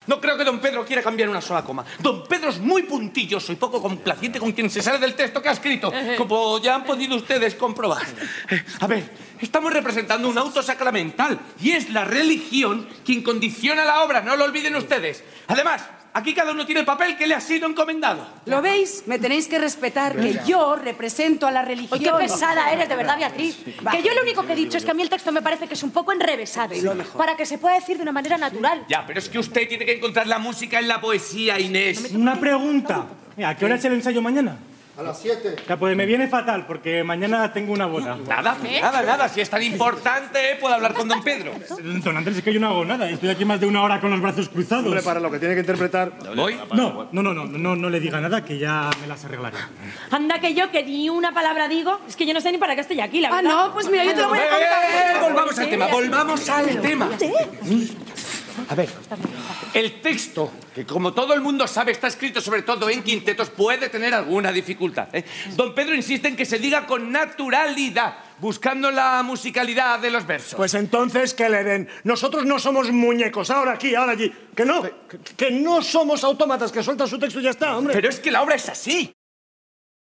No creo que don Pedro quiera cambiar una sola coma. Don Pedro es muy puntilloso y poco complaciente con quien se sale del texto que ha escrito, como ya han podido ustedes comprobar. A ver, estamos representando un auto sacramental y es la religión quien condiciona la obra, no lo olviden ustedes. Además, aquí cada uno tiene el papel que le ha sido encomendado. ¿Lo veis? Me tenéis que respetar, que yo represento a la religión. ¡Ay, qué pesada eres, de verdad, Beatriz! Que yo lo único que he dicho es que a mí el texto me parece que es un poco enrevesado. Para que se pueda decir de una manera natural. Ya, pero es que usted tiene que encontrar la música en la poesía, Inés. Una pregunta. ¿A qué hora es el ensayo mañana? A las 7. Ya, pues me viene fatal, porque mañana tengo una boda. Nada. Si es tan importante, puedo hablar con don Pedro. Don Andrés, es que yo no hago nada. Estoy aquí más de una hora con los brazos cruzados. Hombre, para lo que tiene que interpretar... ¿Voy? No le diga nada, que ya me las arreglaré. Anda que yo, que ni una palabra digo, es que yo no sé ni para qué estoy aquí, la verdad. Ah, no, pues mira, yo te lo voy a contar. Volvamos al tema. A ver, el texto, que como todo el mundo sabe está escrito sobre todo en quintetos, puede tener alguna dificultad, ¿eh? Don Pedro insiste en que se diga con naturalidad, buscando la musicalidad de los versos. Pues entonces, ¿qué le den? Nosotros no somos muñecos, ahora aquí, ahora allí. Que no somos autómatas, que sueltan su texto y ya está, hombre. Pero es que la obra es así.